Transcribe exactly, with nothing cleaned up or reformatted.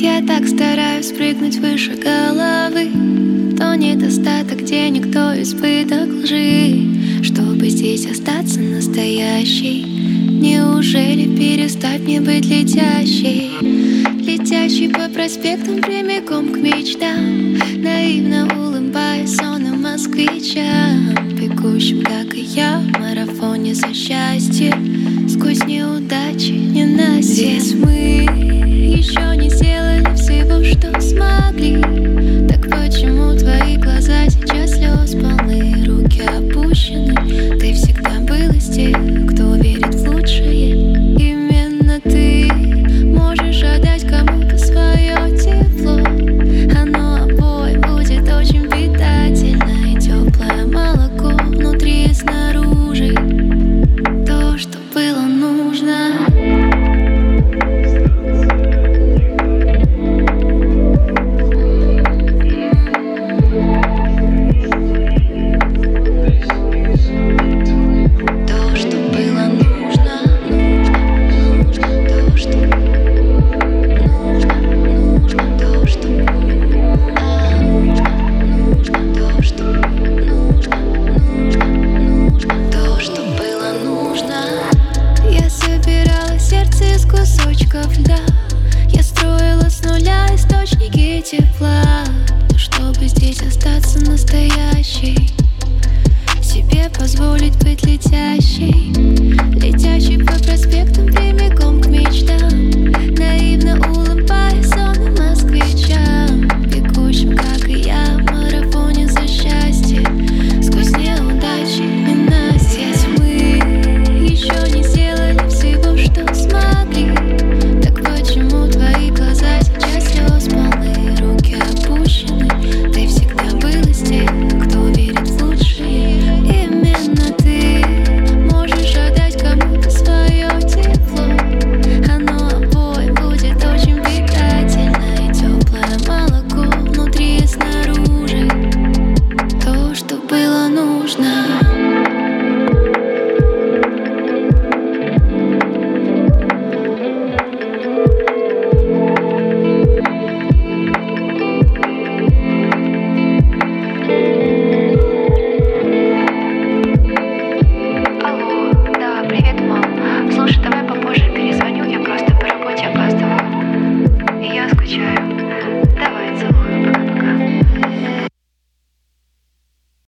Я так стараюсь прыгнуть выше головы. То недостаток денег, то избыток лжи, чтобы здесь остаться настоящей. Неужели перестать мне быть летящей? Летящей по проспектам прямиком к мечтам, наивно улыбаясь сонным москвичам, бегущим, как и я, в марафоне за счастье, сквозь неудачи, ненастья. Здесь мы еще не сделали всего, что смогли. Так почему твои глаза сейчас слез полны, руки опущены? Ты всегда был из тех, кто верит в лучшее. Именно ты можешь отдать кому-то свое тепло. Оно обоим будет очень питательно и теплое молоко внутри и снаружи. То, что было нужно. Из кусочков льда я строила с нуля источники тепла, чтобы здесь остаться настоящей, себе позволить быть летящей. Летящей по проспектам прямиком к мечтам, наивно улыбаясь сонным москвичам, бегущим, как и я, в марафоне за счастье, сквозь неудачи и ненастья. Мы еще не сделали всего, что смогли. Так почему твои глаза сейчас слез полны, руки опущены? Ты всегда был из тех, кто верит в лучшее. Именно ты можешь отдать кому-то свое тепло. Оно обоим будет очень питательно и теплое молоко внутри и снаружи. То, что было нужно.